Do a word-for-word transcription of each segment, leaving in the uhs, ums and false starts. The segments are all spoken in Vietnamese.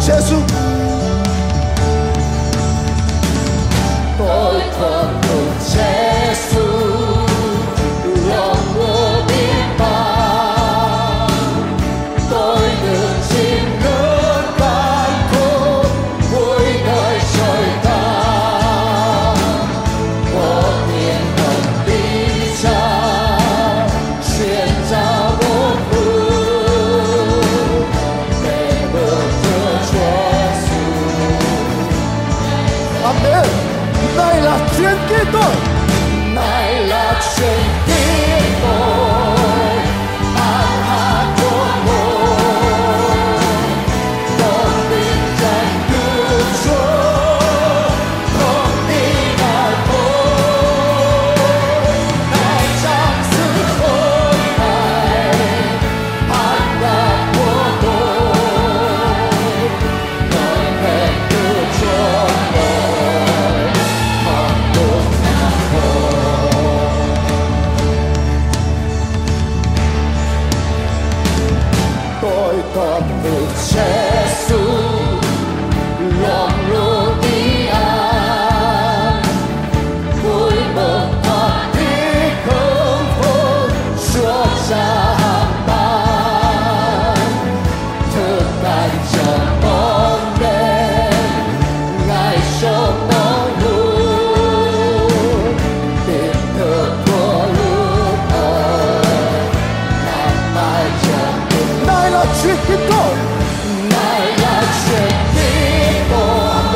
耶稣， tôi thuận phục Giêsu, lòng ngô biết bao, tôi được chiêm ngưỡng cánh khúc vui đời trời cao, có thiên thần đi trao xuyên ra bốn phương để bước thưa Chúa Giêsu. amen. Này là chuyện Kitô, Này là chuyện Kitô, hát hát của tôi, con tin rằng cứu Chúa, con tin Ngài thôi. Ngài trong sự khôn này, hát hát của tôi, nói về cứu Chúa tôi, con đúng Ngài thôi. Tôi có được Giêsu, lòng luôn đi an, vui mừng thật thích hưng phấn suốt ra hàng ban, thực tại trong bóng đêm, Ngài sống bóng luôn, tình thương của lúc ấy, nằm mãi trong tim. này là chuyện Kitô, Này là chuyện Kitô,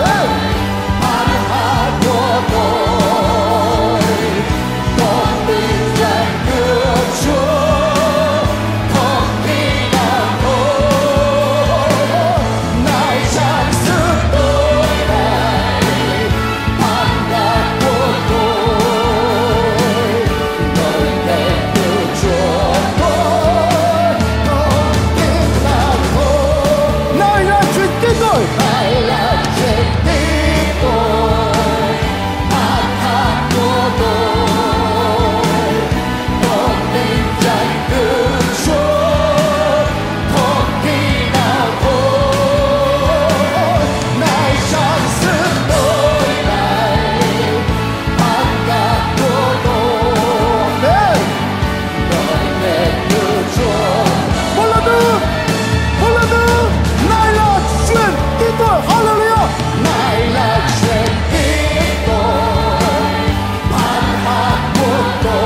hát hát của tôi, con tin rằng Chúa Chúa, không khi nào thôi. Này trong sức tôi này, hát hát của tôi, nói về cứu Chúa tôi, không khi nào thôi. này là chuyện Kitô, Này là chuyện Kitô, hát hát của tôi, con tin rằng cứu Chúa, không khi nào thôi. Này trong sức tôi này, hát hát của tôi, amen. nói về cứu Chúa. Một lần nữa, một lần nữa, này là chuyện Kitô, hallelujah. Này là chuyện Kitô, hát hát của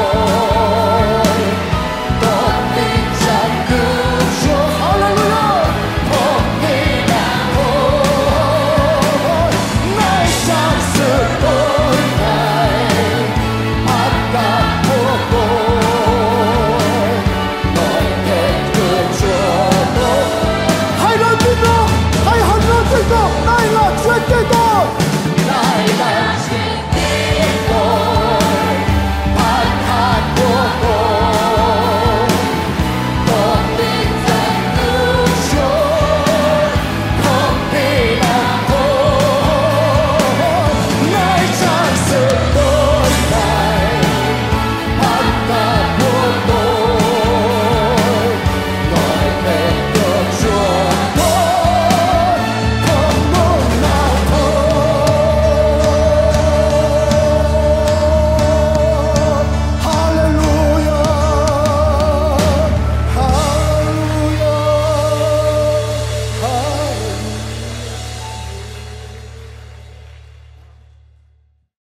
tôi, con tin rằng cứu Chúa, hallelujah, không khi nào thôi. Này trong sự tôi này, hát hát của tôi, nói về cứu Chúa tôi. Hãy nói Kitô, hãy hân hoan Kitô, này là chuyện Kitô.